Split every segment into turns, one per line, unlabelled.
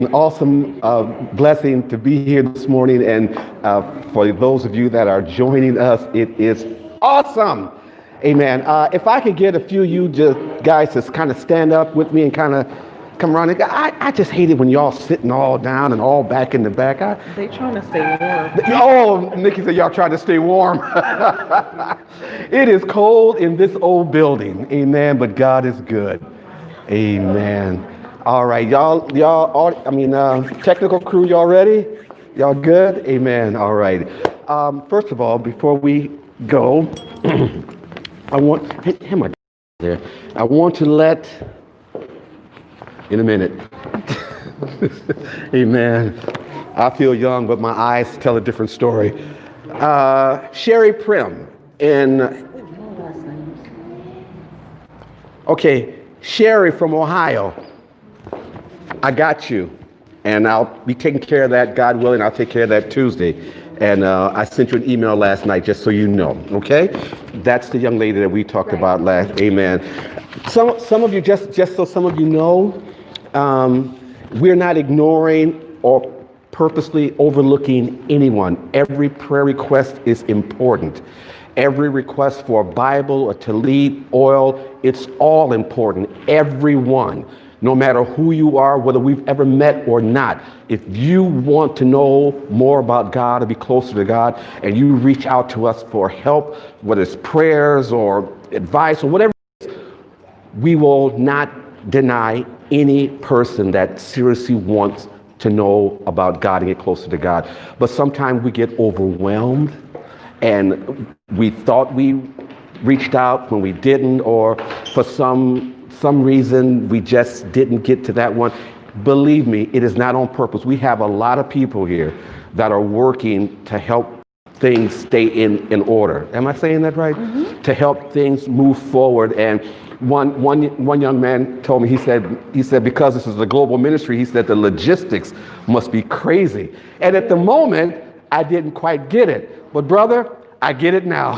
An awesome blessing to be here this morning, and for those of you that are joining us, it is awesome. Amen. If I could get a few of you guys to kind of stand up with me and kind of come around. I just hate it when y'all sitting all down and all back in the back.
They trying to stay warm.
Oh, Nikki said y'all trying to stay warm. It is cold in this old building. Amen. But God is good. Amen. All right, technical crew, y'all ready? Y'all good? Amen. All right. First of all, before we go, I want to let, in a minute. Amen. I feel young, but my eyes tell a different story. Sherry Prim Sherry from Ohio. I got you, and I'll be taking care of that, God willing. I'll take care of that Tuesday. And I sent you an email last night, just so you know, okay? That's the young lady that we talked about last, amen. Some of you, just so some of you know, we're not ignoring or purposely overlooking anyone. Every prayer request is important. Every request for a Bible, a tallit, oil, it's all important, everyone. No matter who you are, whether we've ever met or not, if you want to know more about God or be closer to God, and you reach out to us for help, whether it's prayers or advice or whatever, we will not deny any person that seriously wants to know about God and get closer to God. But sometimes we get overwhelmed, and we thought we reached out when we didn't, or for some reason we just didn't get to that one. Believe me, it is not on purpose. We have a lot of people here that are working to help things stay in order. Am I saying that right? Mm-hmm. To help things move forward. And one young man told me, he said because this is a global ministry, he said the logistics must be crazy. And at the moment, I didn't quite get it. But brother, I get it now.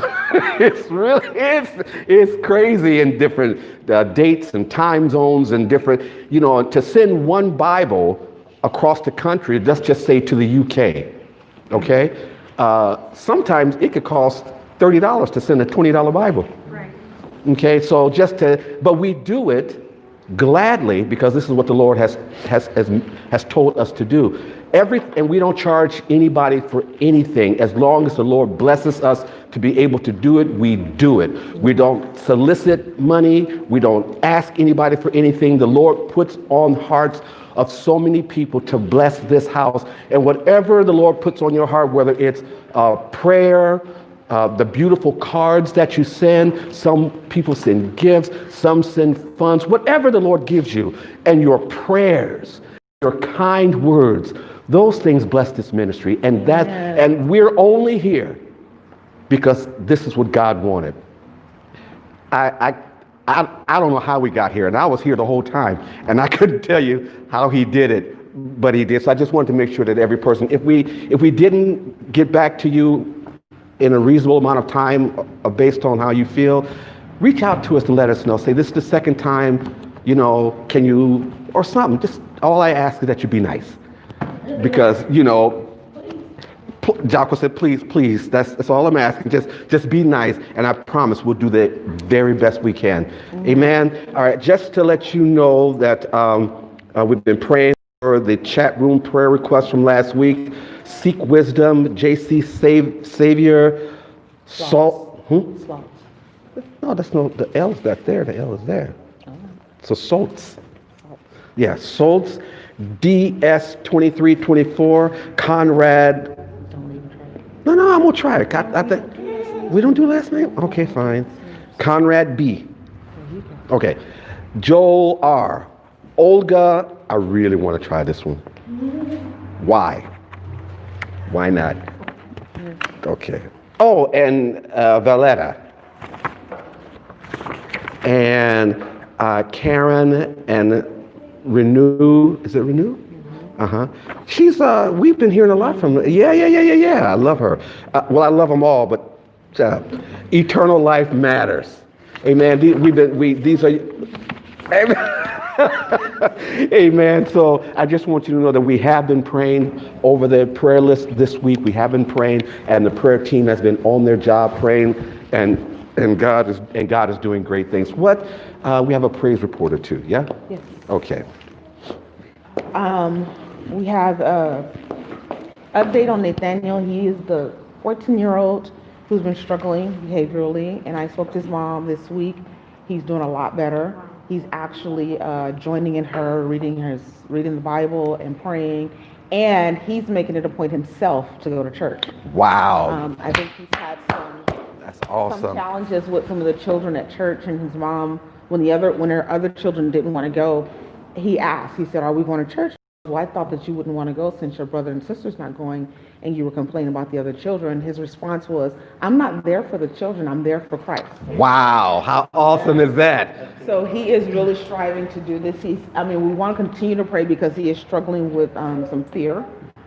It's crazy in different dates and time zones and different, to send one Bible across the country, let's just say to the UK, okay? Sometimes it could cost $30 to send a $20 Bible. Right. Okay, so but we do it gladly because this is what the Lord has told us to do. And we don't charge anybody for anything. As long as the Lord blesses us to be able to do it, we do it. We don't solicit money. We don't ask anybody for anything. The Lord puts on hearts of so many people to bless this house. And whatever the Lord puts on your heart, whether it's prayer, the beautiful cards that you send, some people send gifts, some send funds, whatever the Lord gives you, and your prayers, your kind words, those things bless this ministry, and we're only here because this is what God wanted. I don't know how we got here, and I was here the whole time, and I couldn't tell you how he did it, but he did. So I just wanted to make sure that every person, if we didn't get back to you in a reasonable amount of time based on how you feel, reach out to us and let us know. Say, this is the second time, can you, or something. Just all I ask is that you be nice. Because, Jocko said, please, that's all I'm asking. Just be nice, and I promise we'll do the very best we can. Mm-hmm. Amen. All right, just to let you know that we've been praying for the chat room prayer request from last week. Seek Wisdom, JC Savior, Salt. No, that's no, the L is not there, the L is there. So Salts. Yeah, Salts. DS2324, Conrad. No, I'm gonna try it. I think we don't do last name. Okay, fine. Conrad B. Okay, Joel R. Olga. I really want to try this one. Why? Why not? Okay. Oh, and Valletta. And Karen and Renew, is it Renew? Uh-huh. She's, we've been hearing a lot from her. Yeah. I love her. Well, I love them all, but eternal life matters. Amen. These are, amen. Amen. So I just want you to know that we have been praying over the prayer list this week. We have been praying, and the prayer team has been on their job praying, and God is doing great things. What we have a praise report or two, yeah?
Yes.
Okay.
We have a update on Nathaniel. He is the 14-year-old who's been struggling behaviorally, and I spoke to his mom this week. He's doing a lot better. He's actually joining in her, reading the Bible and praying, and he's making it a point himself to go to church.
Wow.
I think he's had
That's
some
awesome.
challenges with some of the children at church, and his mom, when her other children didn't want to go, he asked. He said, "Are we going to church?" Well, I thought that you wouldn't want to go since your brother and sister's not going, and you were complaining about the other children. His response was, "I'm not there for the children. I'm there for Christ."
Wow. How awesome is that?
So he is really striving to do this. We want to continue to pray because he is struggling with some fear.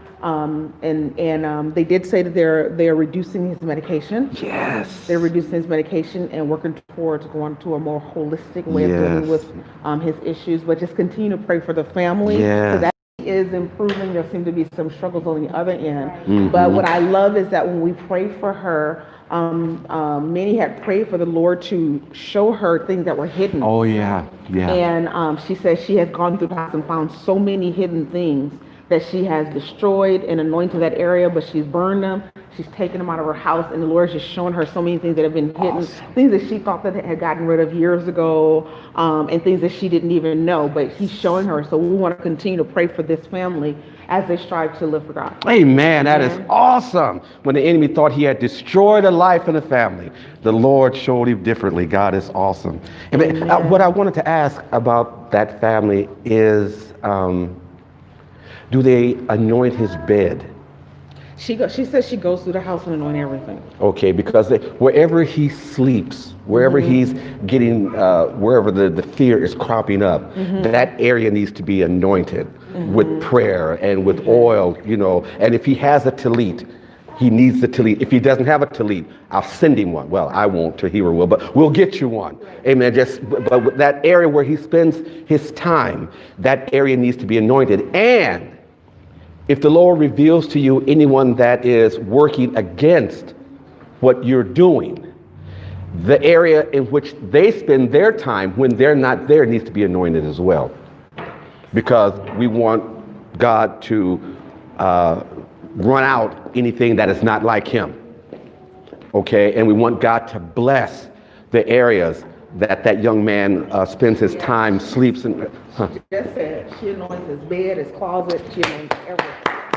They did say that they're reducing his medication.
Yes.
They're reducing his medication and working towards going to a more holistic way of dealing with his issues. But just continue to pray for the family.
Yes.
Because is improving. There seem to be some struggles on the other end. But what I love is that when we pray for her, many had prayed for the Lord to show her things that were hidden.
Oh, yeah. Yeah.
And she says she has gone through the house and found so many hidden things that she has destroyed and anointed that area, but she's burned them. She's taken them out of her house, and the Lord is just showing her so many things that have been hidden, things that she thought that had gotten rid of years ago, and things that she didn't even know, but he's showing her. So we want to continue to pray for this family as they strive to live for God.
Amen. That is awesome. When the enemy thought he had destroyed a life and a family, the Lord showed him differently. God is awesome. What I wanted to ask about that family is, do they anoint his bed?
She says she goes through the house and anoint everything.
Okay, because wherever he sleeps, wherever he's getting, wherever the fear is cropping up, that area needs to be anointed with prayer and with oil, and if he has a tallit, he needs the tallit. If he doesn't have a tallit, I'll send him one. Well, I won't, Tahira will, but we'll get you one. Amen. But that area where he spends his time, that area needs to be anointed. And if the Lord reveals to you anyone that is working against what you're doing, the area in which they spend their time when they're not there needs to be anointed as well. Because we want God to run out anything that is not like him. Okay? And we want God to bless the areas that young man spends his time, sleeps in.
She just said she anoints his bed, his closet, she anoints everything.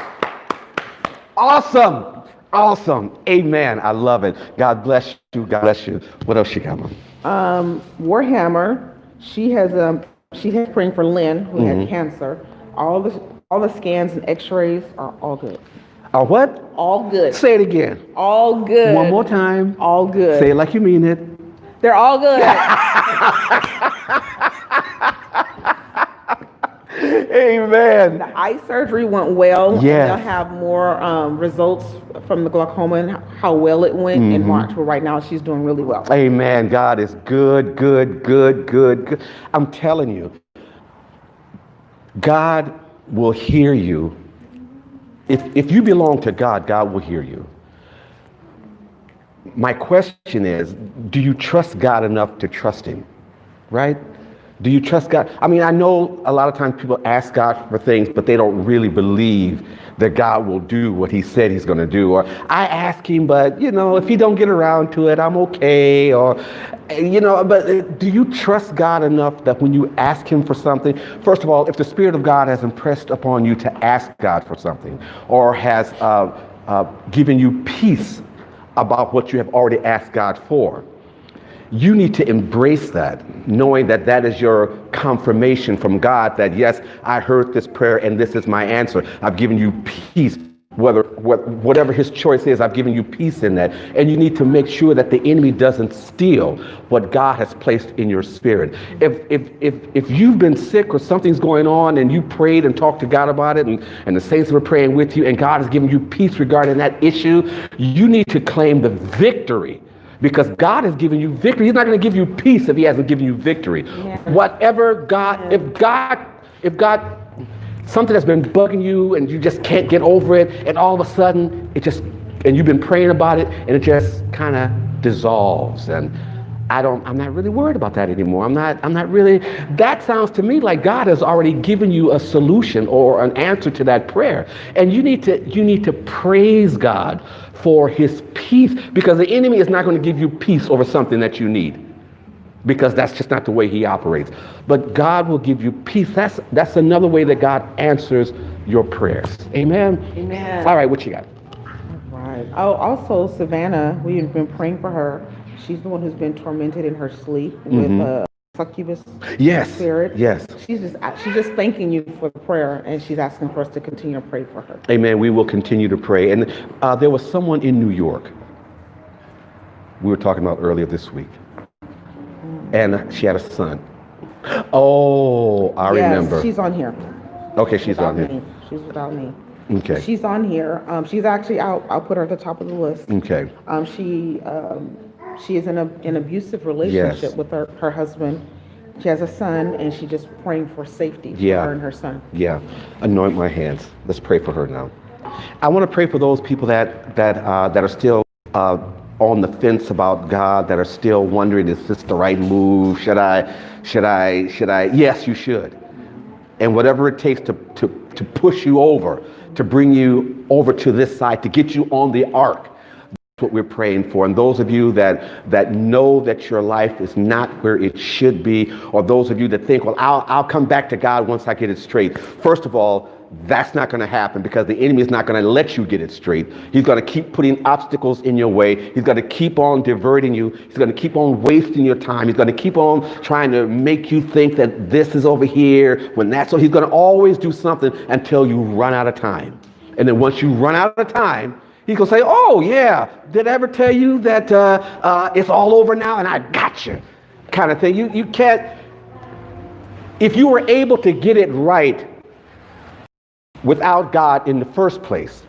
Awesome. Awesome. Amen. I love it. God bless you. God bless you. What else you got, Mom?
Warhammer, she's praying for Lynn, who had cancer. All the scans and x-rays are all good.
What?
All good.
Say it again.
All good.
One more time.
All good.
Say it like you mean it.
They're all good.
Amen.
The eye surgery went well.
Yes.
They'll have more results from the glaucoma and how well it went in March. But right now, she's doing really well.
Amen. God is good, good, good, good, good. I'm telling you, God will hear you. If you belong to God, God will hear you. My question is, do you trust God enough to trust him? Right? Do you trust God? I mean, I know a lot of times people ask God for things, but they don't really believe that God will do what he said he's going to do. Or I ask him, but, if he don't get around to it, I'm okay. Or, but do you trust God enough that when you ask him for something, first of all, if the Spirit of God has impressed upon you to ask God for something or has given you peace about what you have already asked God for, you need to embrace that, knowing that that is your confirmation from God that, yes, I heard this prayer and this is my answer. I've given you peace. Whatever his choice is, I've given you peace in that. And you need to make sure that the enemy doesn't steal what God has placed in your spirit. If you've been sick or something's going on and you prayed and talked to God about it and the saints were praying with you and God has given you peace regarding that issue, you need to claim the victory Because God has given you victory. He's not going to give you peace if he hasn't given you victory.
Yeah.
Whatever God, if God, something that's been bugging you and you just can't get over it, and all of a sudden and you've been praying about it, and it just kind of dissolves. And I'm not really worried about that anymore. I'm not really, that sounds to me like God has already given you a solution or an answer to that prayer. And you need to praise God for his peace, because the enemy is not going to give you peace over something that you need, because that's just not the way he operates. But God will give you peace. That's another way that God answers your prayers. Amen.
Amen.
All right, what you got?
Right. Oh, also Savannah, we've been praying for her. She's the one who's been tormented in her sleep with a succubus
Yes.
spirit.
Yes.
She's just thanking you for the prayer, and she's asking for us to continue to pray for her.
Amen. We will continue to pray. And there was someone in New York we were talking about earlier this week, and she had a son. Oh, I remember.
She's on here.
Okay, she's
Without
on here.
me. She's without me.
Okay.
She's on here. She's actually out. I'll put her at the top of the list.
Okay.
She is in an abusive relationship
Yes.
with her husband. She has a son, and she's just praying for safety for
Yeah.
her and her son.
Yeah. Anoint my hands. Let's pray for her now. I want to pray for those people that are still on the fence about God, that are still wondering, is this the right move? Should I? Yes, you should. And whatever it takes to push you over, to bring you over to this side, to get you on the ark. That's what we're praying for. And those of you that know that your life is not where it should be, or those of you that think, well, I'll come back to God once I get it straight. First of all, that's not going to happen, because the enemy is not going to let you get it straight. He's going to keep putting obstacles in your way. He's going to keep on diverting you. He's going to keep on wasting your time. He's going to keep on trying to make you think that this is over here when that's so. He's going to always do something until you run out of time. And then once you run out of time, he's going to say, oh yeah, did I ever tell you that it's all over now and I got you, kind of thing. You can't, if you were able to get it right without God in the first place,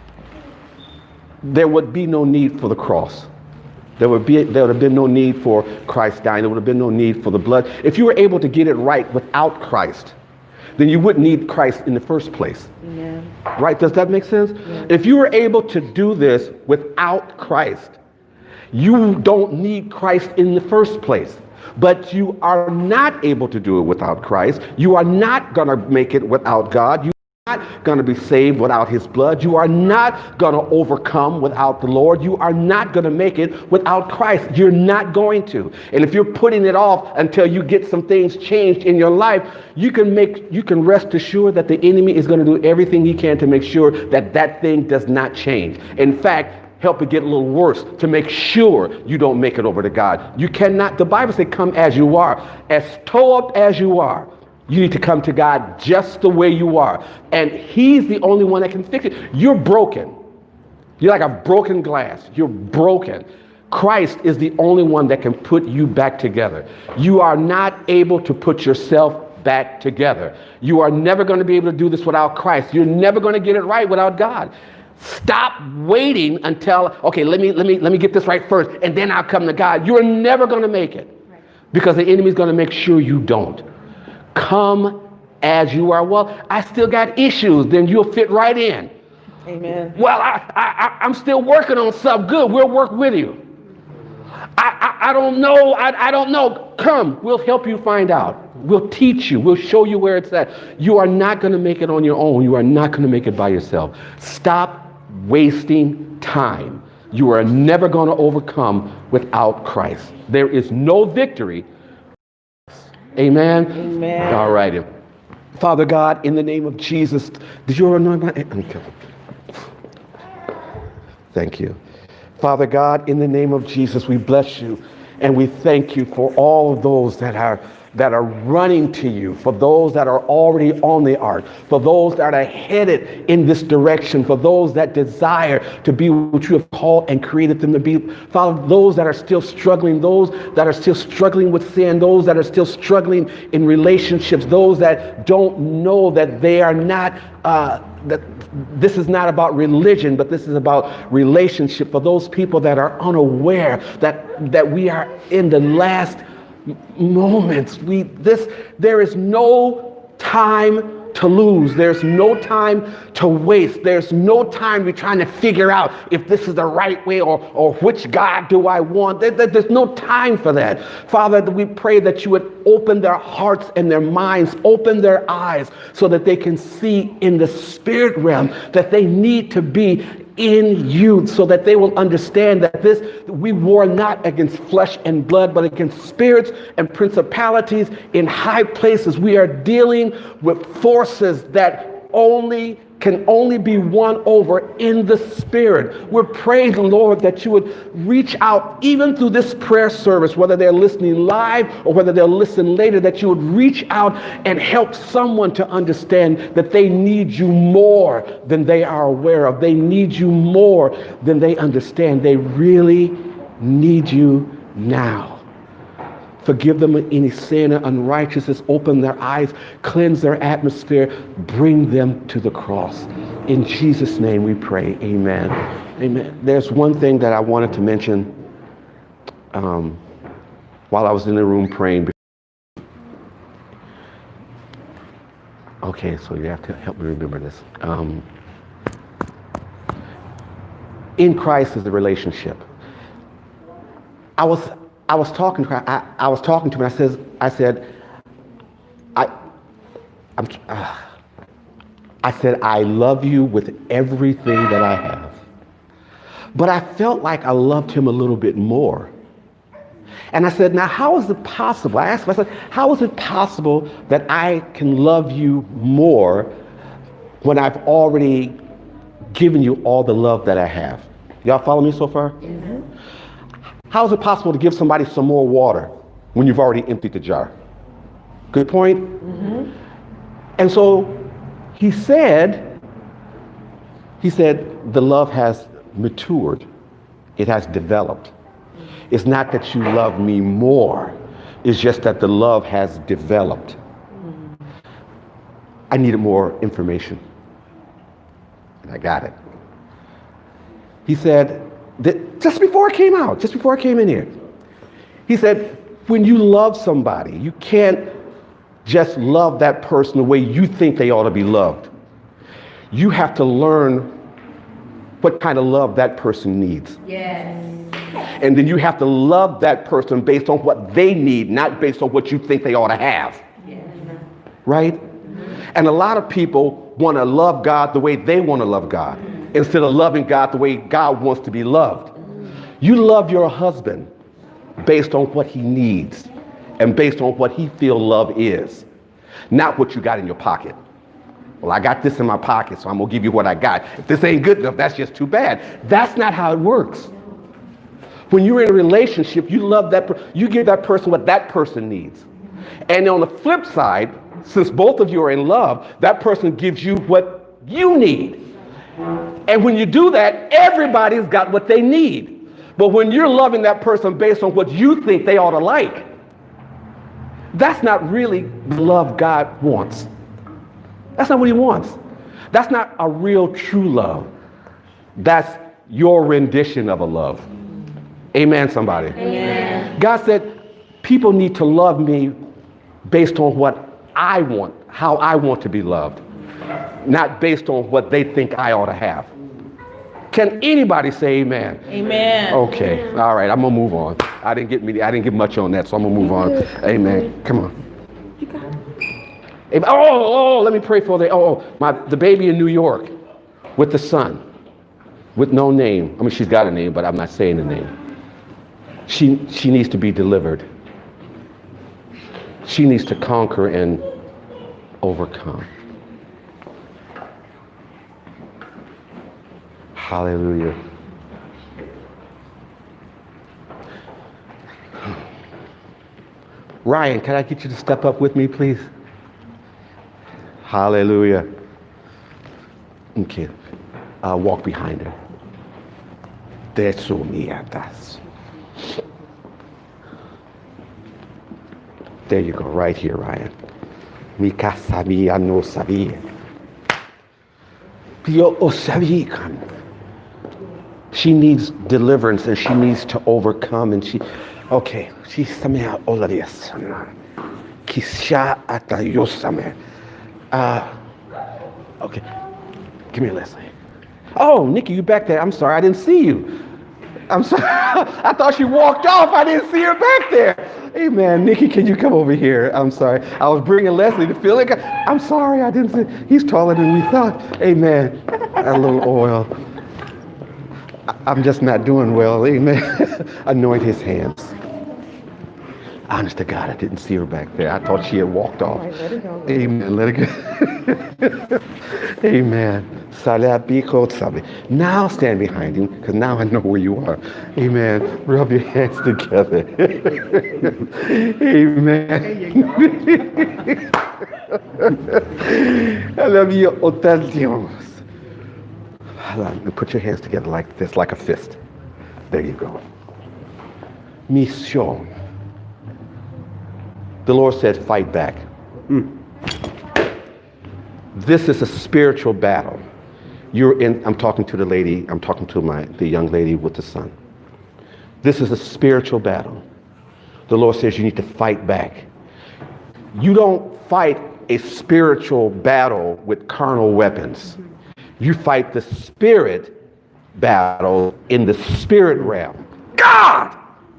there would be no need for the cross. There would have been no need for Christ dying. There would have been no need for the blood. If you were able to get it right without Christ, then you wouldn't need Christ in the first place.
Amen.
Right? Does that make sense?
Yeah.
If you were able to do this without Christ, you don't need Christ in the first place. But you are not able to do it without Christ. You are not going to make it without God. You are not going to be saved without his blood. You are not going to overcome without the Lord. You are not going to make it without Christ. You're not going to. And if you're putting it off until you get some things changed in your life, you can rest assured that the enemy is going to do everything he can to make sure that that thing does not change. In fact, help it get a little worse to make sure you don't make it over to God. You cannot, the Bible says, come as you are, as toe up as you are. You need to come to God just the way you are. And he's the only one that can fix it. You're broken. You're like a broken glass. You're broken. Christ is the only one that can put you back together. You are not able to put yourself back together. You are never going to be able to do this without Christ. You're never going to get it right without God. Stop waiting until, okay, let me get this right first, and then I'll come to God. You're never going to make it, because the enemy's going to make sure you don't. Come as you are. Well, I still got issues. Then you'll fit right in.
Amen.
Well, I'm still working on something. Good. We'll work with you. I don't know. I don't know. Come. We'll help you find out. We'll teach you. We'll show you where it's at. You are not going to make it on your own. You are not going to make it by yourself. Stop wasting time. You are never going to overcome without Christ. There is no victory. Amen?
Amen.
All righty. Father God, in the name of Jesus, did you anoint my... Okay. Thank you. Father God, in the name of Jesus, we bless you and we thank you for all of those that are that are running to you, for those that are already on the ark, for those that are headed in this direction, for those that desire to be what you have called and created them to be. Father, those that are still struggling, those that are still struggling with sin, those that are still struggling in relationships, those that don't know that they are not, that this is not about religion, but this is about relationship. For those people that are unaware that we are in the last moments, there is no time to lose. There's no time to waste. There's no time we're trying to figure out if this is the right way or which God do I want. There's no time for that. Father, we pray that you would open their hearts and their minds, open their eyes so that they can see in the spirit realm that they need to be in you, so that they will understand that we war not against flesh and blood, but against spirits and principalities in high places. We are dealing with forces that can only be won over in the spirit. We're praying, Lord, that you would reach out even through this prayer service, whether they're listening live or whether they'll listen later, that you would reach out and help someone to understand that they need you more than they are aware of. They need you more than they understand. They really need you now. Forgive them of any sin and unrighteousness. Open their eyes, cleanse their atmosphere, bring them to the cross. In Jesus' name we pray, amen. Amen. There's one thing that I wanted to mention while I was in the room praying. Okay, so you have to help me remember this. In Christ is the relationship. I was talking to him. I said, I love you with everything that I have. But I felt like I loved him a little bit more. And I said, now how is it possible? I asked myself, how is it possible that I can love you more when I've already given you all the love that I have? Y'all follow me so far? Mm-hmm. How is it possible to give somebody some more water when you've already emptied the jar? Good point? Mm-hmm. And so he said, the love has matured. It has developed. It's not that you love me more. It's just that the love has developed. Mm-hmm. I needed more information. And I got it. He said, just before I came in here, he said, when you love somebody, you can't just love that person the way you think they ought to be loved. You have to learn what kind of love that person needs. Yes. And then you have to love that person based on what they need, not based on what you think they ought to have. Yes. Right? Mm-hmm. And a lot of people want to love God the way they want to love God, instead of loving God the way God wants to be loved. You love your husband based on what he needs and based on what he feels love is, not what you got in your pocket. Well, I got this in my pocket, so I'm going to give you what I got. If this ain't good enough, that's just too bad. That's not how it works. When you're in a relationship, you love you give that person what that person needs. And on the flip side, since both of you are in love, that person gives you what you need. And when you do that, everybody's got what they need. But when you're loving that person based on what you think they ought to like, that's not really the love God wants. That's not what he wants. That's not a real true love. That's your rendition of a love. Amen, somebody. Amen. God said, people need to love me based on what I want, how I want to be loved, not based on what they think I ought to have. Can anybody say amen? Amen. Okay. All right. I'm gonna move on. I didn't get much on that, so I'm gonna move on. Amen. Come on. You got it. Let me pray for the baby in New York with the son, with no name. I mean, she's got a name, but I'm not saying the name. She needs to be delivered. She needs to conquer and overcome. Hallelujah. Ryan, can I get you to step up with me, please? Hallelujah. Okay. Walk behind her. There you go, right here, Ryan. Mika sabia no sabia. Pio osavikan. She needs deliverance and she needs to overcome and she's samea olarias. Kisha atayosame. Okay. Give me a Leslie. Oh, Nikki, you back there. I'm sorry, I didn't see you. I'm sorry. I thought she walked off. I didn't see her back there. Amen. Nikki, can you come over here? I'm sorry. I was bringing Leslie to feel like I'm sorry. I didn't see. He's taller than we thought. Amen. A little oil. I'm just not doing well. Amen. Anoint his hands. Honest to God, I didn't see her back there. I thought she had walked off.
All right, let it go.
Amen. Let it go. Amen. Now stand behind him, because now I know where you are. Amen. Rub your hands together. Amen. I love you. Put your hands together like this, like a fist. There you go. Mission. The Lord said, fight back. This is a spiritual battle. I'm talking to the lady, I'm talking to the young lady with the son. This is a spiritual battle. The Lord says you need to fight back. You don't fight a spiritual battle with carnal weapons. You fight the spirit battle in the spirit realm. God!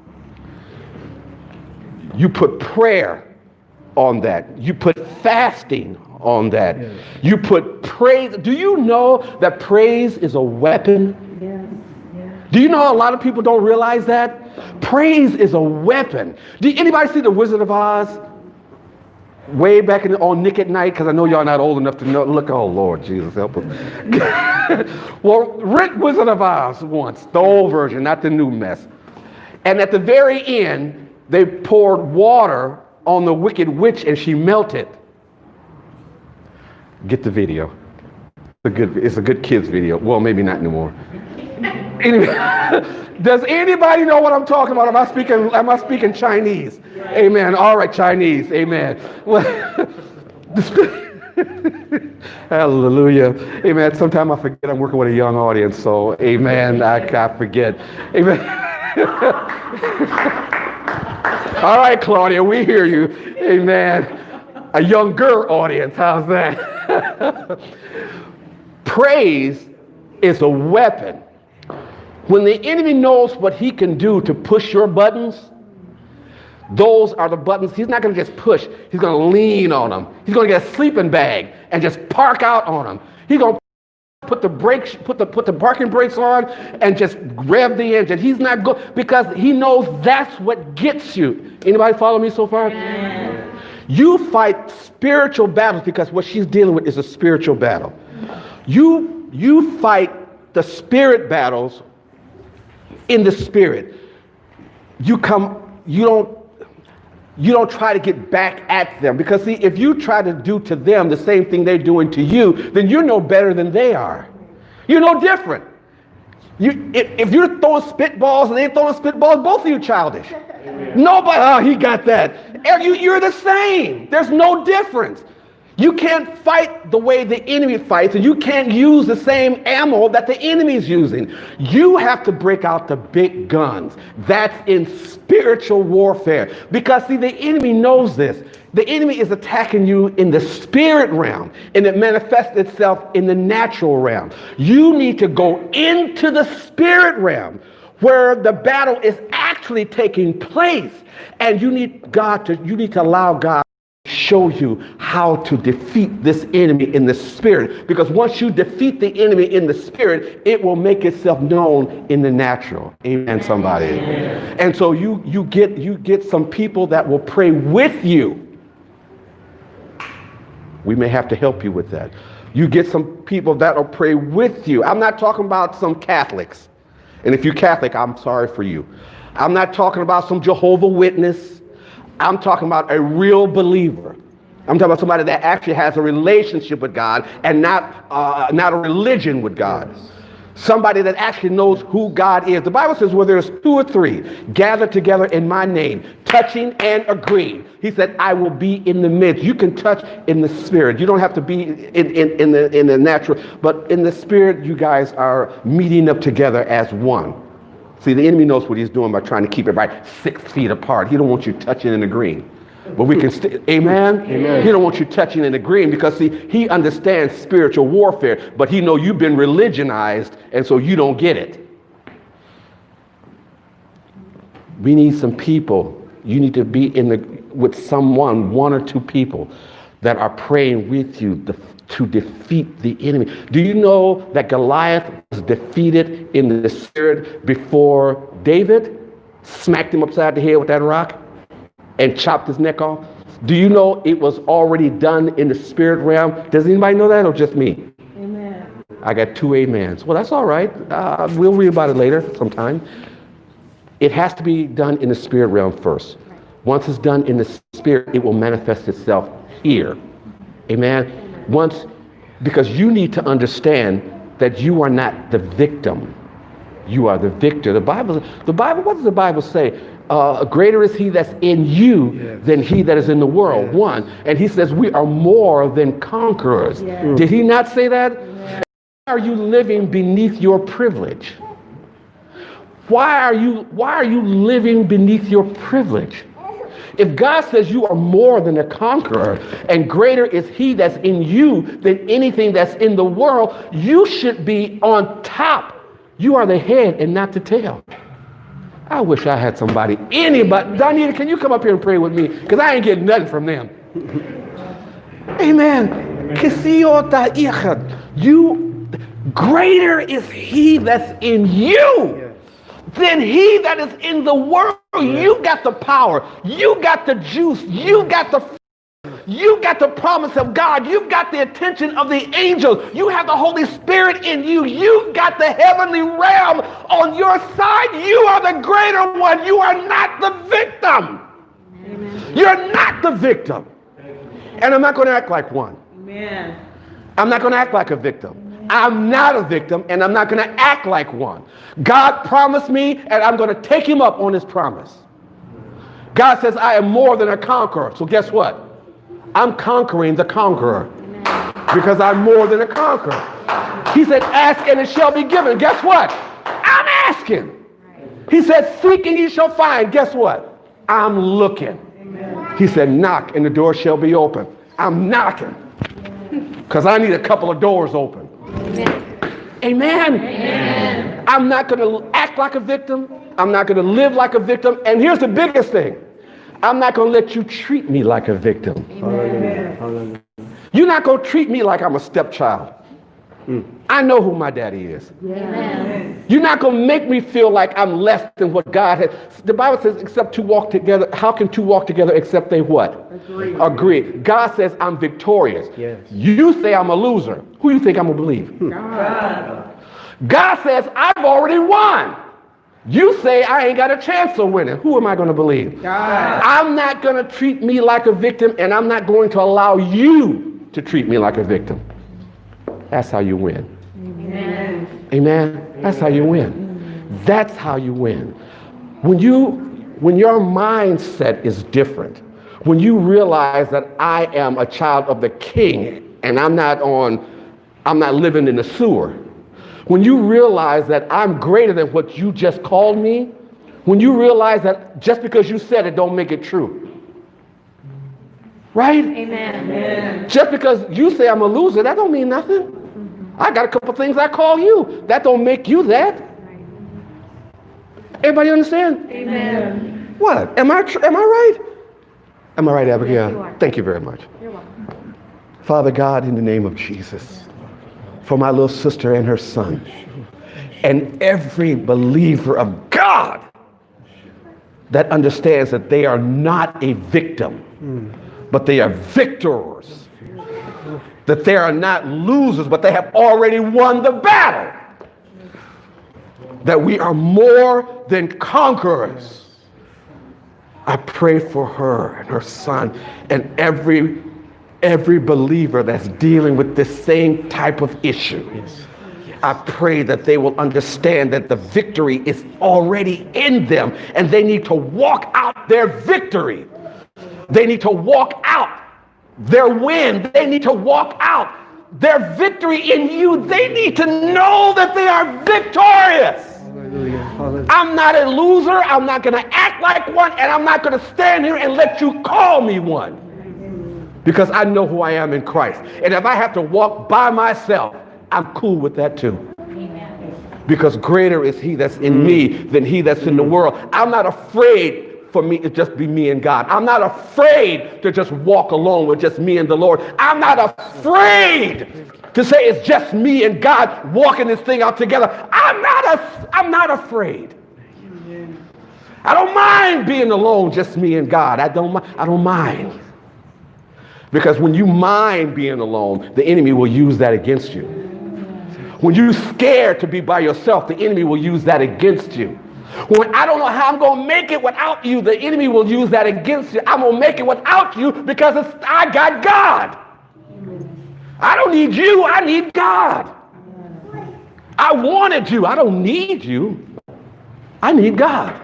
You put prayer on that. You put fasting on that. Yes. You put praise. Do you know that praise is a weapon? Yes. Yes. Do you know a lot of people don't realize that? Praise is a weapon. Did anybody see The Wizard of Oz? Way back on Nick at Night, because I know y'all not old enough to know. Look, oh Lord, Jesus help us. Well, rent Wizard of Oz once, the old version, not the new mess. And at the very end, they poured water on the wicked witch and she melted. Get the video. It's a good kids video. Well, maybe not anymore. Anyway, does anybody know what I'm talking about? Am I speaking Chinese? Amen. All right, Chinese. Amen. Hallelujah. Amen. Sometimes I forget I'm working with a young audience, so amen. I forget. Amen. All right, Claudia, we hear you. Amen. A younger audience, how's that? Praise is a weapon. When the enemy knows what he can do to push your buttons, those are the buttons. He's not going to just push. He's going to lean on them. He's going to get a sleeping bag and just park out on them. He's going to put the parking brakes on and just rev the engine. He's not good because he knows that's what gets you. Anybody follow me so far? Yeah. You fight spiritual battles because what she's dealing with is a spiritual battle. You fight the spirit battles in the spirit. You don't try to get back at them, because see, if you try to do to them the same thing they're doing to you, then you're no better than they are. You're no different. If you're throwing spitballs and they're throwing spitballs, both of you childish. Amen. Nobody, he got that. You're the same. There's no difference. You can't fight the way the enemy fights, and you can't use the same ammo that the enemy's using. You have to break out the big guns. That's in spiritual warfare. Because see, the enemy knows this. The enemy is attacking you in the spirit realm, and it manifests itself in the natural realm. You need to go into the spirit realm where the battle is actually taking place, and you need to allow God to show you how to defeat this enemy in the spirit. Because once you defeat the enemy in the spirit, it will make itself known in the natural. Amen, somebody. Amen. And so you get some people that will pray with you. We may have to help you with that. You get some people that will pray with you. I'm not talking about some Catholics. And if you're Catholic, I'm sorry for you. I'm not talking about some Jehovah's Witness. I'm talking about a real believer. I'm talking about somebody that actually has a relationship with God and not a religion with God. Somebody that actually knows who God is. The Bible says where there's 2 or 3 gathered together in my name, touching and agreeing. He said, I will be in the midst. You can touch in the spirit. You don't have to be in the natural, but in the spirit, you guys are meeting up together as one. See, the enemy knows what he's doing by trying to keep everybody 6 feet apart. He don't want you touching and agreeing. But we can amen? Amen. He don't want you touching and agreeing because, see, he understands spiritual warfare, but he know you've been religionized, and so you don't get it. We need some people. You need to be with someone, 1 or 2 people that are praying with you to defeat the enemy. Do you know that Goliath was defeated in the spirit before David smacked him upside the head with that rock and chopped his neck off? Do you know it was already done in the spirit realm? Does anybody know that or just me? Amen. I got 2 amens. Well, that's all right. We'll read about it later sometime. It has to be done in the spirit realm first. Once it's done in the spirit, it will manifest itself here. Amen. Because you need to understand that you are not the victim. You are the victor. The Bible, what does the Bible say? Greater is he that's in you than he that is in the world. Yes. 1. And he says we are more than conquerors. Yes. Did he not say that? Yes. Why are you living beneath your privilege? Why are you living beneath your privilege? If God says you are more than a conqueror and greater is he that's in you than anything that's in the world, you should be on top. You are the head and not the tail. I wish I had somebody, anybody. Donita, can you come up here and pray with me? Because I ain't getting nothing from them. Amen. You, greater is he that's in you than he that is in the world. You got the power. You got the juice. You got the promise of God. You've got the attention of the angels. You have the Holy Spirit in you. You've got the heavenly realm on your side. You are the greater one. You are not the victim. Amen. You're not the victim. And I'm not going to act like one. Amen. I'm not going to act like a victim. I'm not a victim, and I'm not going to act like one. God promised me, and I'm going to take him up on his promise. God says I am more than a conqueror. So guess what? I'm conquering the conqueror because I'm more than a conqueror. He said, ask and it shall be given. Guess what? I'm asking. He said, seek and ye shall find. Guess what? I'm looking. He said, knock and the door shall be open. I'm knocking because I need a couple of doors open. Amen. Amen. I'm not going to act like a victim. I'm not going to live like a victim. And here's the biggest thing. I'm not going to let you treat me like a victim. Amen. You're not going to treat me like I'm a stepchild. I know who my daddy is. Amen. You're not going to make me feel like I'm less than what God has. The Bible says, except 2 walk together. How can 2 walk together except they what? Agree. God says I'm victorious. Yes. You say I'm a loser. Who do you think I'm going to believe? God says I've already won. You say I ain't got a chance of winning. Who am I going to believe? God. I'm not going to treat me like a victim, and I'm not going to allow you to treat me like a victim. That's how you win. Amen. Amen. That's how you win. That's how you win. When your mindset is different, when you realize that I am a child of the King and I'm not living in the sewer. When you realize that I'm greater than what you just called me, when you realize that just because you said it don't make it true. Right? Amen. Just because you say I'm a loser, that don't mean nothing. I got a couple things I call you. That don't make you that. Everybody understand? Amen. What? Am I right? Am I right, Abigail? Yes, thank you very much. You're welcome. Father God, in the name of Jesus, for my little sister and her son, and every believer of God that understands that they are not a victim, but they are victors. That they are not losers, but they have already won the battle. That we are more than conquerors. I pray for her and her son and every believer that's dealing with this same type of issue. I pray that they will understand that the victory is already in them and they need to walk out their victory. They need to walk out their win. They need to walk out their victory in you. They need to know that they are victorious. Hallelujah. I'm not a loser. I'm not going to act like one, and I'm not going to stand here and let you call me one. Because I know who I am in Christ. And if I have to walk by myself, I'm cool with that too. Because greater is he that's in me than he that's in the world. I'm not afraid for me to just be me and God. I'm not afraid to just walk alone with just me and the Lord. I'm not afraid to say it's just me and God walking this thing out together. I'm not afraid. I don't mind being alone, just me and God. I don't mind. Because when you mind being alone, the enemy will use that against you. When you're scared to be by yourself, the enemy will use that against you. When I don't know how I'm going to make it without you, the enemy will use that against you. I'm going to make it without you because I got God. I don't need you. I need God. I wanted you. I don't need you. I need God.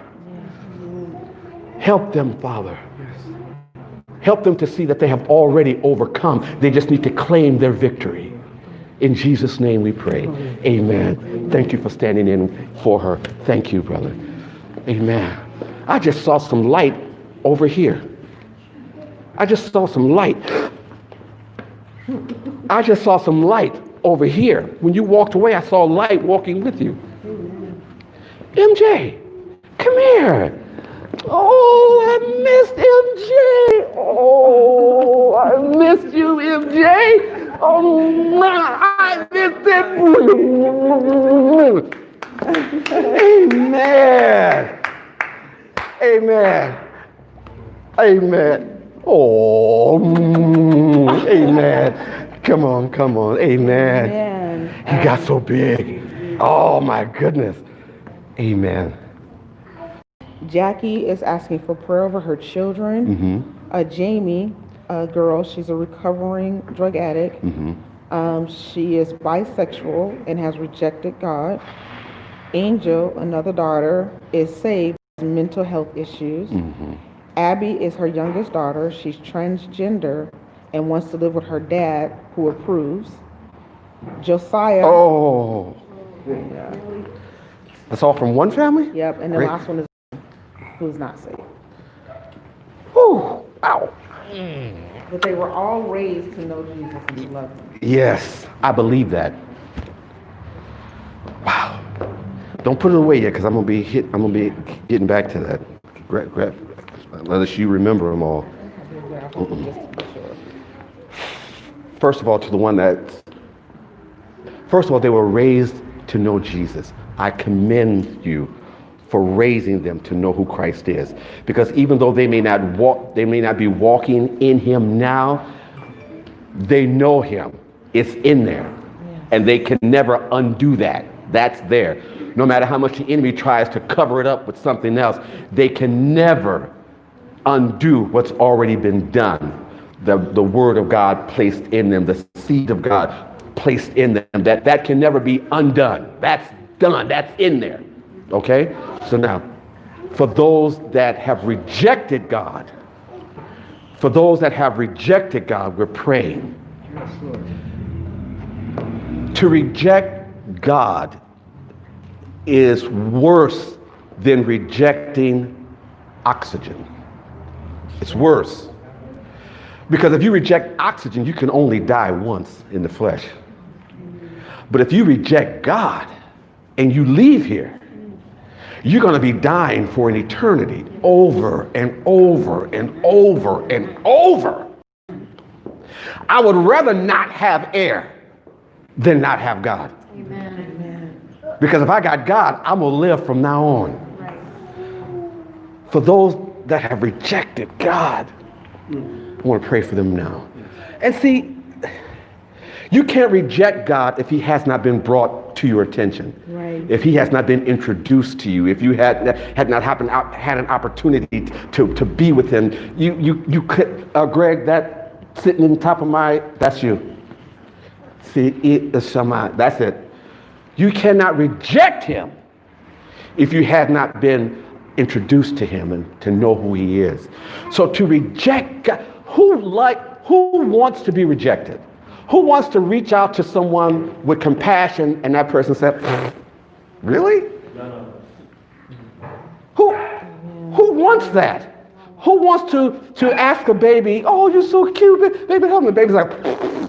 Help them, Father. Help them to see that they have already overcome. They just need to claim their victory. In Jesus' name we pray. Amen. Thank you for standing in for her. Thank you, brother. Amen. I just saw some light over here. I just saw some light. I just saw some light over here. When you walked away, I saw light walking with you. MJ, come here. Oh, I missed MJ. Oh, I missed you, MJ. Oh, I missed it. Amen. Amen. Amen. Oh, amen. Come on. Amen.
Amen.
He got so big. Oh, my goodness. Amen.
Jackie is asking for prayer over her children. Jamie, a girl, she's a recovering drug addict. She is bisexual and has rejected God. Angel, another daughter, is saved, has mental health issues. Abby is her youngest daughter. She's transgender and wants to live with her dad, who approves. Josiah.
Oh. Yeah. That's all from one family?
Yep, and the last one is who's not saved.
Whew. Ow.
But they were all raised to know Jesus and to love him.
Yes, I believe that. Wow. Don't put it away yet, because I'm gonna be getting back to that. Unless you remember them all. First of all, they were raised to know Jesus. I commend you for raising them to know who Christ is. Because even though they may not be walking in him now, they know him. It's in there. And they can never undo that. That's there. No matter how much the enemy tries to cover it up with something else, they can never undo what's already been done. The word of God placed in them, the seed of God placed in them, that can never be undone. That's done. That's in there. Okay? So now, for those that have rejected God, we're praying. To reject God is worse than rejecting oxygen. It's worse. Because if you reject oxygen, you can only die once in the flesh. But if you reject God and you leave here, you're going to be dying for an eternity over and over and over and over. I would rather not have air than not have God. Amen. Because if I got God, I'm going to live from now on. Right. For those that have rejected God, I want to pray for them now. And see, you can't reject God if he has not been brought to your attention.
Right.
If he has not been introduced to you, if you had not had an opportunity to be with him, you could, Greg, that sitting in the top of that's you. See, it is Shammai. That's it. You cannot reject him if you had not been introduced to him and to know who he is. So to reject God, who wants to be rejected? Who wants to reach out to someone with compassion and that person said, really? No. Who wants that? Who wants to ask a baby, oh, you're so cute, baby, help me. The baby's like,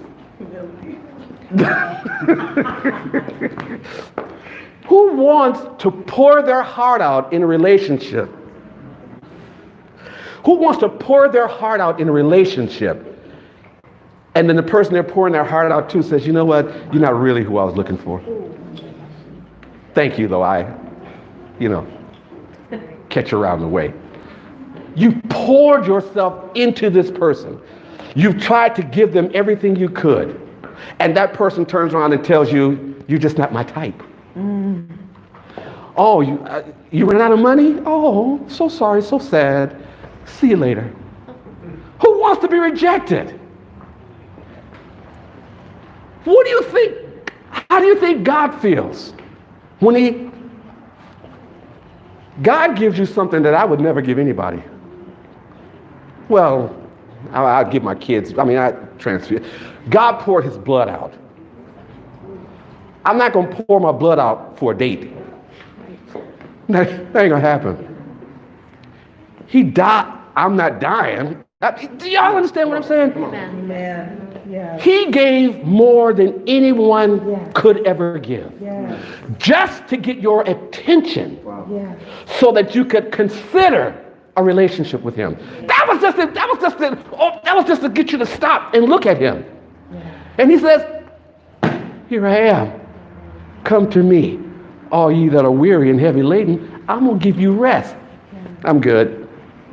who wants to pour their heart out in a relationship? Who wants to pour their heart out in a relationship? And then the person they're pouring their heart out to says, you know what? You're not really who I was looking for. Thank you, though. Catch you around the way. You poured yourself into this person. You've tried to give them everything you could. And that person turns around and tells you, you're just not my type. Oh, you ran out of money? Oh, so sorry, so sad. See you later. Who wants to be rejected? What do you think? How do you think God feels when God gives you something that I would never give anybody? Well, I'd give my kids. I transfer. God poured his blood out. I'm not going to pour my blood out for a date. That ain't going to happen. He died. I'm not dying. Do y'all understand what I'm saying?
Amen. Yeah.
He gave more than anyone could ever give.
Yeah.
Just to get your attention.
Yeah.
So that you could consider a relationship with him. That was just to get you to stop and look at him.
Yeah.
And he says, here I am. Come to me, all ye that are weary and heavy laden. I'm going to give you rest.
Yeah.
I'm good.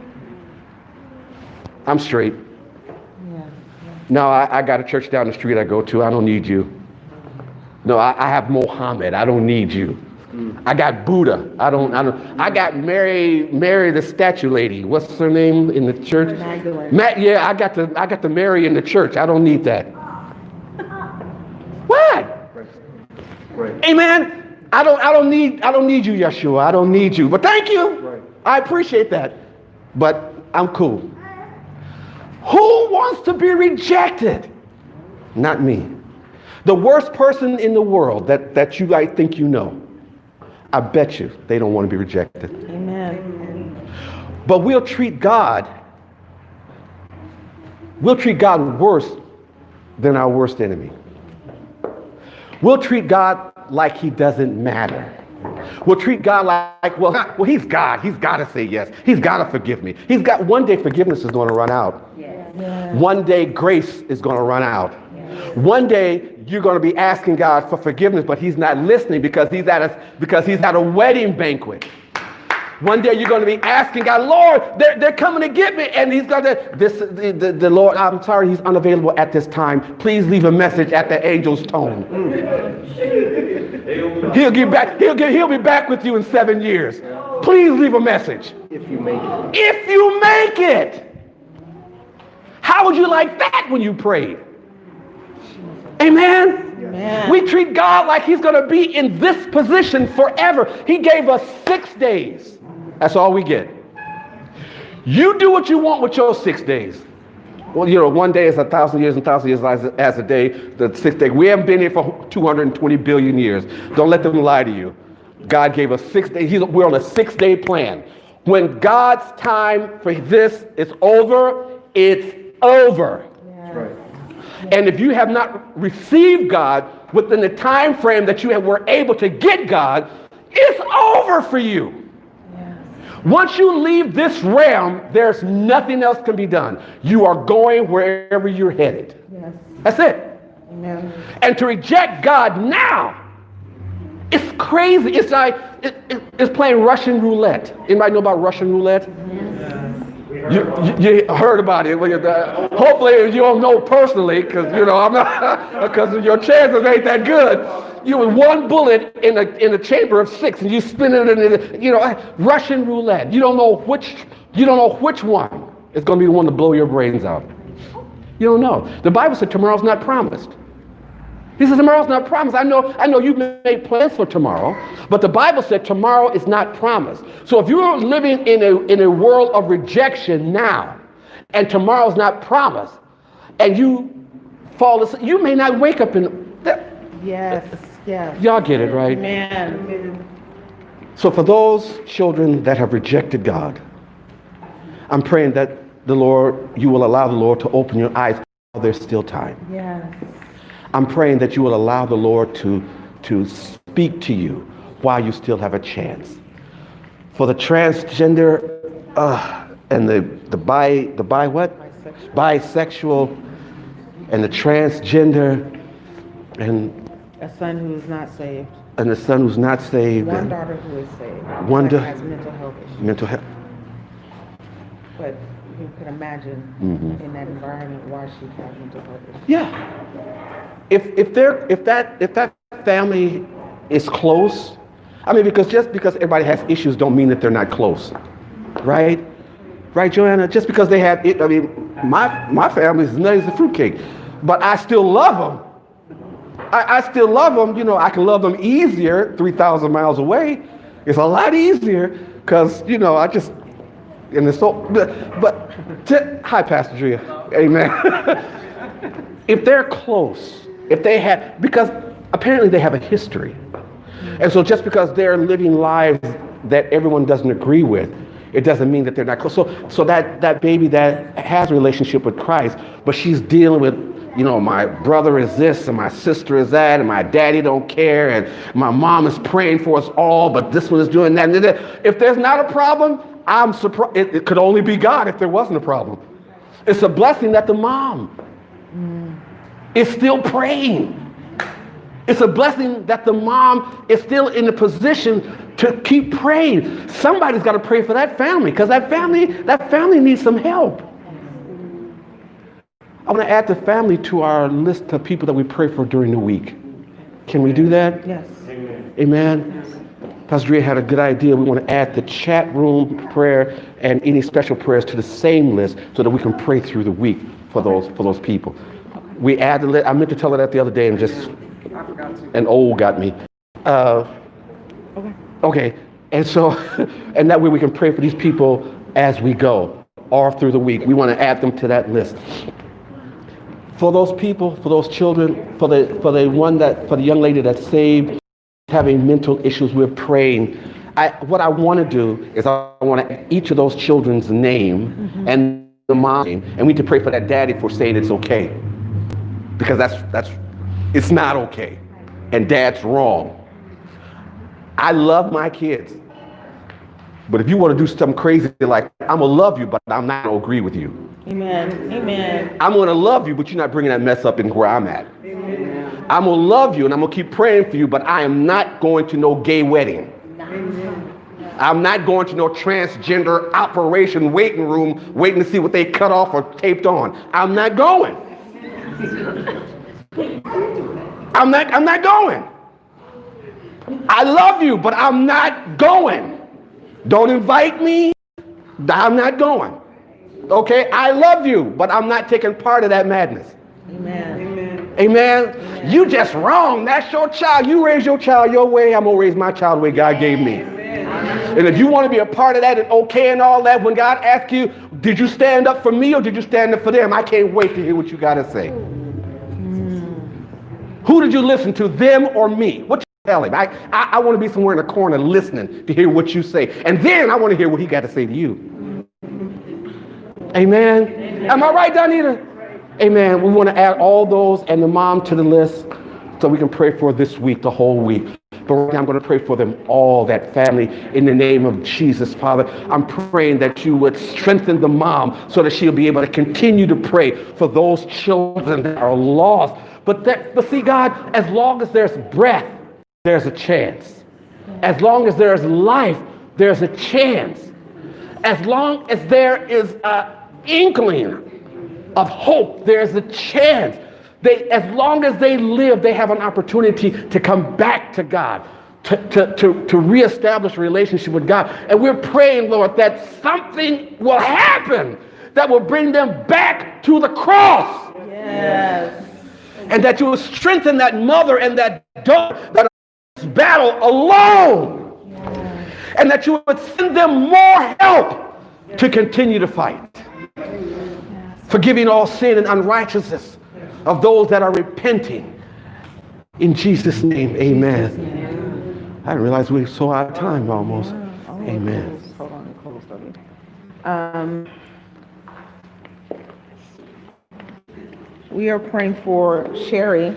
I'm straight.
Yeah.
No, I got a church down the street I go to. I don't need you. No, I have Mohammed. I don't need you. I got Buddha. I got Mary the statue lady. What's her name in the church?
Magdalene.
I got the Mary in the church. I don't need that. What? Right. Amen. I don't need you, Yeshua. I don't need you. But thank you. Right. I appreciate that. But I'm cool. Who wants to be rejected? Not me. The worst person in the world that you guys think you know. I bet you they don't want to be rejected.
Amen.
But we'll treat God worse than our worst enemy. We'll treat God like he doesn't matter. We'll treat God like, well, he's God. He's got to say yes. He's got to forgive me. One day forgiveness is going to run out.
Yeah.
One day grace is going to run out. Yeah. One day you're going to be asking God for forgiveness, but he's not listening because he's at a wedding banquet. One day you're going to be asking God, Lord, they're coming to get me. And he's going to, the Lord, I'm sorry, he's unavailable at this time. Please leave a message at the angel's tone. He'll be back with you in 7 years. Please leave a message. If you make it. If you make it. How would you like that when you prayed? Amen? Amen. We treat God like he's going to be in this position forever. He gave us 6 days. That's all we get. You do what you want with your 6 days. Well, 1 day is 1,000 years and 1,000 years as a day. The 6th day. We haven't been here for 220 billion years. Don't let them lie to you. God gave us 6 days. We're on a 6-day plan. When God's time for this is over, it's over.
Yeah. Right.
And if you have not received God within the time frame that you were able to get God, it's over for you. Yes. Once you leave this realm, there's nothing else can be done. You are going wherever you're headed.
Yes.
That's it.
Amen.
And to reject God now, it's crazy. It's like it's playing Russian roulette. Anybody know about Russian roulette?
Yes.
You heard about it. Hopefully you don't know personally, because I'm not, because your chances ain't that good. You with one bullet in a chamber of 6, and you spin it in Russian roulette. You don't know which one is going to be the one to blow your brains out. You don't know. The Bible said tomorrow's not promised. He says tomorrow's not promised. I know you made plans for tomorrow, but the Bible said tomorrow is not promised. So if you're living in a world of rejection now, and tomorrow's not promised, and you fall asleep, you may not wake up in.
Yes.
Y'all get it, right?
Amen.
So for those children that have rejected God, I'm praying that you will allow the Lord to open your eyes while there's still time.
Yes.
I'm praying that you will allow the Lord to speak to you while you still have a chance. For the transgender and the bisexual and the transgender and
a son who's not saved.
And the son who's not saved.
One daughter who is saved.
One
that has mental health issues.
Mental health.
But you can imagine in that environment why she has mental health issues.
Yeah. If that family is close, just because everybody has issues don't mean that they're not close, right? Right, Joanna? Just because they have it, my family is nutty as a fruitcake, but I still love them. I still love them. I can love them easier 3,000 miles away. It's a lot easier because I just. And it's so, hi, Pastor Drea. Amen. If they're close, because apparently they have a history. And so just because they're living lives that everyone doesn't agree with, it doesn't mean that they're not close. So that baby that has a relationship with Christ, but she's dealing with, my brother is this and my sister is that and my daddy don't care and my mom is praying for us all, but this one is doing that. If there's not a problem, I'm surprised. It could only be God if there wasn't a problem. It's a blessing that the mom is still praying. It's a blessing that the mom is still in a position to keep praying. Somebody's got to pray for that family because that family needs some help. I want to add the family to our list of people that we pray for during the week. Can we do that?
Yes.
Amen. Pastor Drea had a good idea. We want to add the chat room prayer and any special prayers to the same list so that we can pray through the week for those people. We add the list. I meant to tell her that the other day and just an old got me. Okay. And so, and that way we can pray for these people as we go all through the week. We want to add them to that list. For those people, for those children, for the young lady that's saved, having mental issues, we're praying. What I want to do is I want to add each of those children's name and the mom's name, and we need to pray for that daddy for saying it's okay, because it's not okay, and dad's wrong. I love my kids, but if you want to do something crazy like I'm gonna love you, but I'm not gonna agree with you.
Amen.
I'm gonna love you, but you're not bringing that mess up in where I'm at. Amen. I'm gonna love you and I'm gonna keep praying for you, but I am not going to no gay wedding. Amen. I'm not going to no transgender operation waiting room waiting to see what they cut off or taped on. I'm not going. I'm not going. I love you, but I'm not going. Don't invite me. I'm not going. Okay, I love you, but I'm not taking part of that madness.
Amen.
Amen. You just wrong. That's your child. You raise your child your way. I'm going to raise my child the way God gave me. And if you want to be a part of that and okay and all that, when God asks you, did you stand up for me or did you stand up for them? I can't wait to hear what you got to say. Who did you listen to, them or me? What you tell him? I want to be somewhere in a corner listening to hear what you say. And then I want to hear what he got to say to you. Amen. Am I right, Donita? Amen. We want to add all those and the mom to the list so we can pray for this week, the whole week. But right now I'm going to pray for them all, that family, in the name of Jesus, Father. I'm praying that you would strengthen the mom so that she'll be able to continue to pray for those children that are lost. But see, God, as long as there's breath, there's a chance. As long as there's life, there's a chance. As long as there is an inkling of hope, there's a chance. As long as they live, they have an opportunity to come back to God, to reestablish a relationship with God. And we're praying, Lord, that something will happen that will bring them back to the cross.
Yes.
And that you will strengthen that mother and that daughter that are in this battle alone. Yes. And that you would send them more help to continue to fight. Yes. Forgiving all sin and unrighteousness of those that are repenting. In Jesus' name, amen. I didn't realize we were so out of time almost. Amen.
Hold on. We are praying for Sherry.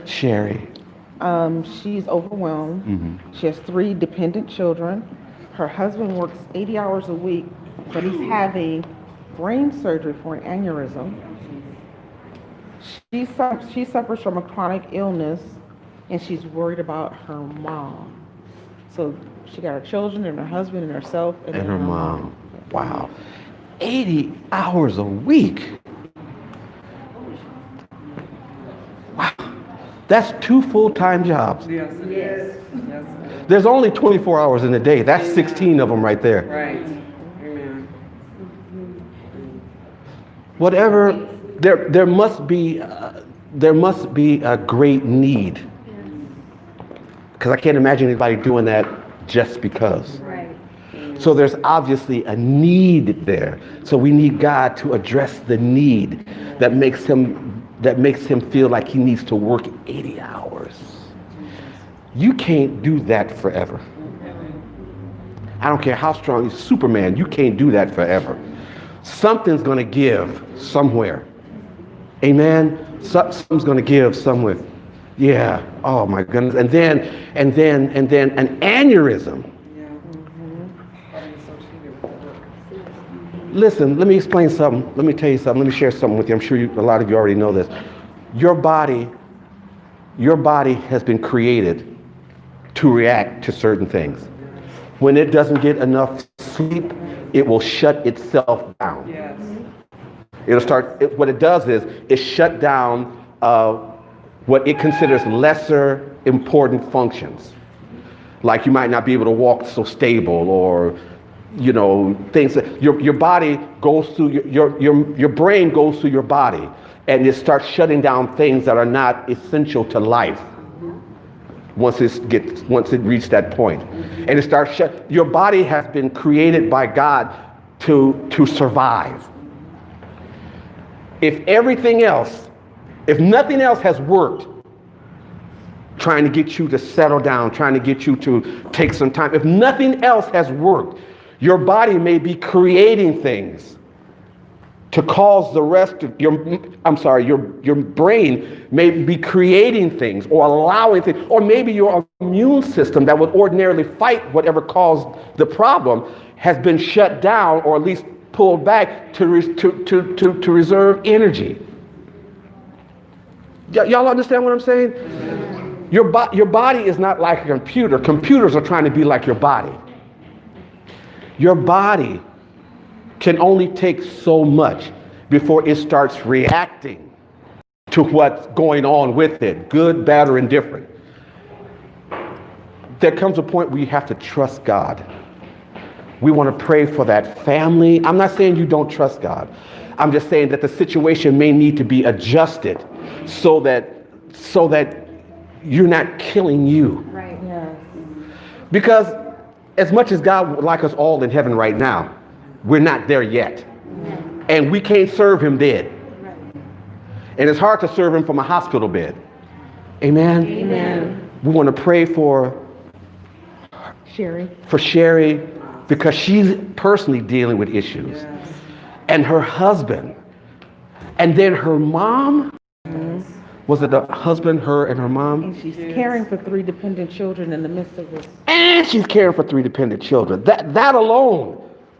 She's overwhelmed. Mm-hmm. She has 3 dependent children. Her husband works 80 hours a week, but he's having brain surgery for an aneurysm. She suffers from a chronic illness, and she's worried about her mom. So she got her children and her husband and herself and
her mom. Wow. 80 hours a week. Wow. That's 2 full-time jobs.
Yes.
There's only 24 hours in a day. That's 16 of them right there.
Right. Amen.
Whatever, there must be a great need. Because I can't imagine anybody doing that just because.
Right.
So there's obviously a need there. So we need God to address the need that makes him feel like he needs to work 80 hours. You can't do that forever. I don't care how strong you're, Superman, you can't do that forever. Something's going to give somewhere. Amen. Something's going to give somewhere. Yeah. Oh my goodness. And then an aneurysm. Listen, let me explain something. Let me tell you something. Let me share something with you. I'm sure a lot of you already know this. Your body has been created to react to certain things. When it doesn't get enough sleep, it will shut itself down.
Yes.
What it does is it shut down what it considers lesser important functions. Like you might not be able to walk so stable, or things that your body goes through, your brain goes through your body, and it starts shutting down things that are not essential to life. Once it reaches that point, and it starts your body has been created by God to survive. If nothing else has worked, trying to get you to settle down, trying to get you to take some time, if nothing else has worked, your body may be creating things to cause the rest of your brain may be creating things or allowing things, or maybe your immune system that would ordinarily fight whatever caused the problem has been shut down, or at least pulled back to reserve energy. Y'all understand what I'm saying? Your body is not like a computer. Computers are trying to be like your body. Your body can only take so much before it starts reacting to what's going on with it, good, bad, or indifferent. There comes a point where you have to trust God. We want to pray for that family. I'm not saying you don't trust God. I'm just saying that the situation may need to be adjusted so that you're not killing you.
Right.
Yes.
Because as much as God would like us all in heaven right now, we're not there yet. And we can't serve him dead. And it's hard to serve him from a hospital bed. Amen?
Amen.
We want to pray for Sherry, because she's personally dealing with issues.
Yes.
And her husband. And then her mom. Was it the husband, her, and her mom?
And she's caring for 3 dependent children in the midst of this.
And she's caring for 3 dependent children. That alone.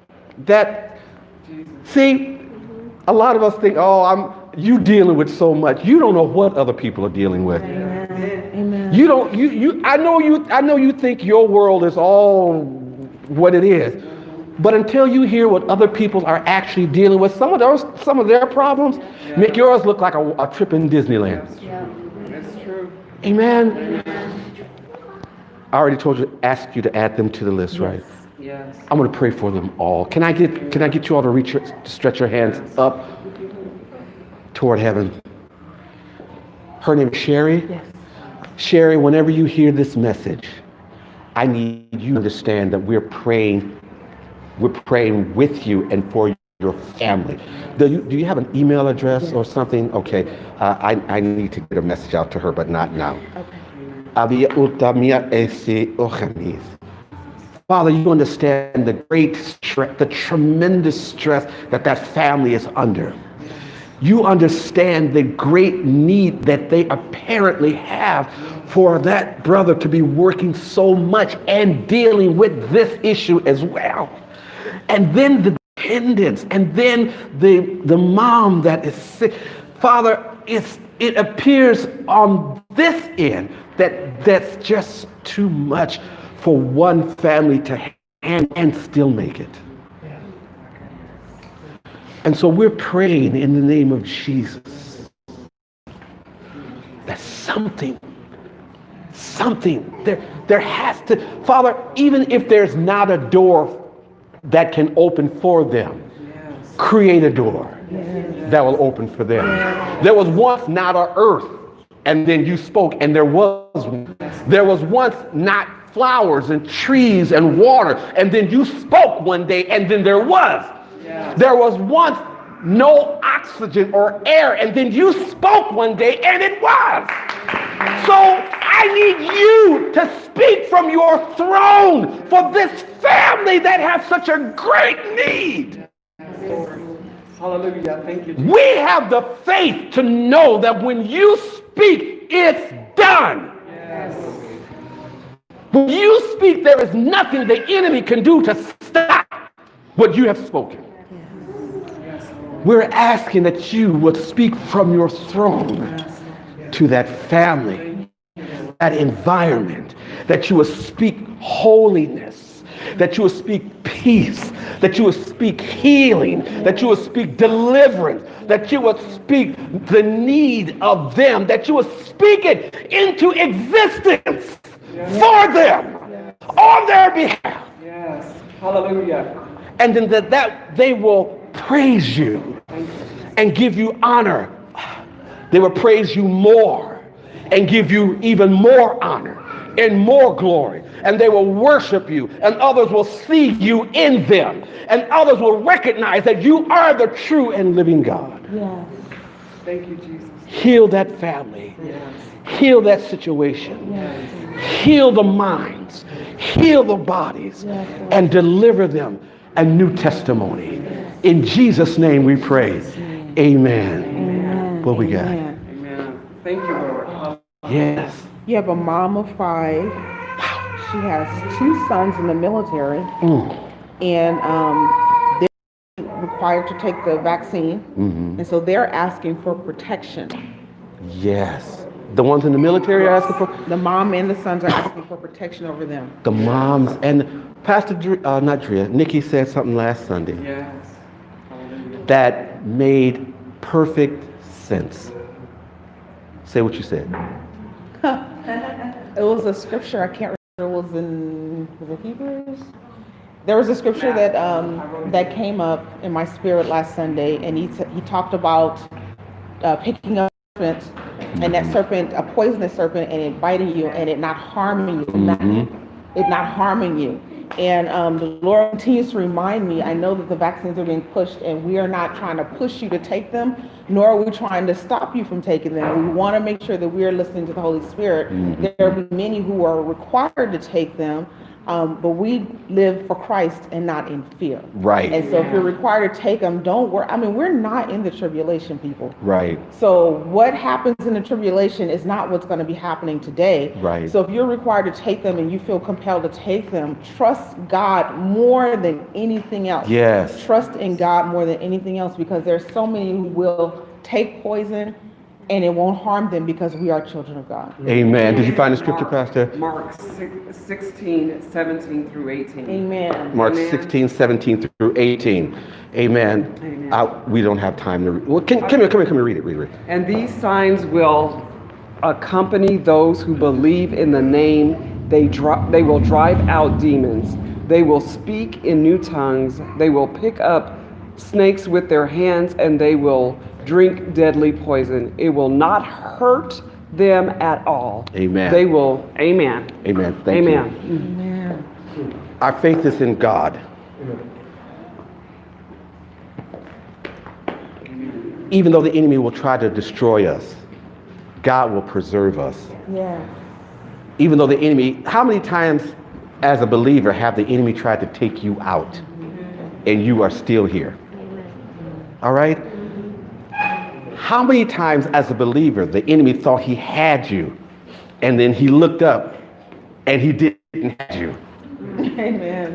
See, a lot of us think, you dealing with so much. You don't know what other people are dealing with.
Amen.
I know you think your world is all what it is. But until you hear what other people are actually dealing with, some of their problems make yours look like a trip in Disneyland.
Yeah, that's true.
Amen. I already told you, ask you to add them to the list, right?
Yes.
I'm going to pray for them all. Can I get you all to stretch your hands up toward heaven? Her name is Sherry.
Yes.
Sherry, whenever you hear this message, I need you to understand that we're praying with you and for your family. Do you have an email address or something? Okay, I need to get a message out to her, but not now. Okay. Father, you understand the great stress, the tremendous stress that family is under. You understand the great need that they apparently have for that brother to be working so much and dealing with this issue as well. And then the dependents, and then the mom that is sick. Father, it appears on this end that's just too much for one family to handle and still make it. And so we're praying in the name of Jesus that something, there has to, Father, even if there's not a door that can open for them, create a door that will open for them. There was once not an earth, and then you spoke, and there was once not flowers and trees and water, and then you spoke one day, and then there was. There was once no oxygen or air, and then you spoke one day, and it was. So I need you to speak from your throne for this family that has such a great need.
Hallelujah. Thank you.
We have the faith to know that when you speak, it's done.
Yes.
When you speak, there is nothing the enemy can do to stop what you have spoken. We're asking that you would speak from your throne to that family, that environment, that you would speak holiness, that you would speak peace, that you would speak healing, that you would speak deliverance, that you would speak the need of them, that you would speak it into existence for them, on their behalf.
Yes. Hallelujah.
And then that they will praise you and give you honor. They will praise you more and give you even more honor and more glory. And they will worship you, and others will see you in them, and others will recognize that you are the true and living God.
Yes.
Thank you, Jesus.
Heal that family.
Yes.
Heal that situation.
Yes.
Heal the minds. Heal the bodies.
Yes,
and deliver them a new testimony. In Jesus' name we pray. Amen.
Amen.
What we got?
Amen.
Amen. Thank you, Lord.
Yes.
You have a mom of 5. She has 2 sons in the military, and they're required to take the vaccine, and so they're asking for protection.
Yes. The ones in the military are asking for
The mom and the sons are asking for protection over them.
the moms. And Pastor Nikki said something last Sunday
Yes. Hallelujah.
that made perfect sense. Say what you said.
It was a scripture, I can't remember, was it Hebrews? There was a scripture that came up in my spirit last Sunday, and he talked about picking up a serpent, and that serpent, a poisonous serpent, and it biting you, and it not harming you, it not harming you. And the Lord continues to remind me, I know that the vaccines are being pushed, and we are not trying to push you to take them, nor are we trying to stop you from taking them. We want to make sure that we are listening to the Holy Spirit. There will be many who are required to take them, but we live for Christ and not in fear.
Right.
And so if you're required to take them, don't worry. I mean, we're not in the tribulation, people.
Right.
So what happens in the tribulation is not what's going to be happening today.
Right.
So if you're required to take them and you feel compelled to take them, trust God more than anything else.
Yes.
Trust in God more than anything else, because there's so many who will take poison and it won't harm them because we are children of God.
Amen. Did you find the scripture, Pastor?
Mark 16, 17 through 18.
Amen.
Mark
Amen.
16, 17 through 18. Amen.
Amen.
We don't have time to read. Well, come here, read it.
And these signs will accompany those who believe in the name. They will drive out demons. They will speak in new tongues. They will pick up snakes with their hands, and they will drink deadly poison. It will not hurt them at all.
Amen.
They will. Amen.
Amen. Thank you.
Amen.
Amen.
Our faith is in God. Even though the enemy will try to destroy us, God will preserve us.
Yeah.
Even though the enemy, how many times as a believer have the enemy tried to take you out and you are still here? All right? How many times as a believer the enemy thought he had you and then he looked up and he didn't have you?
Amen.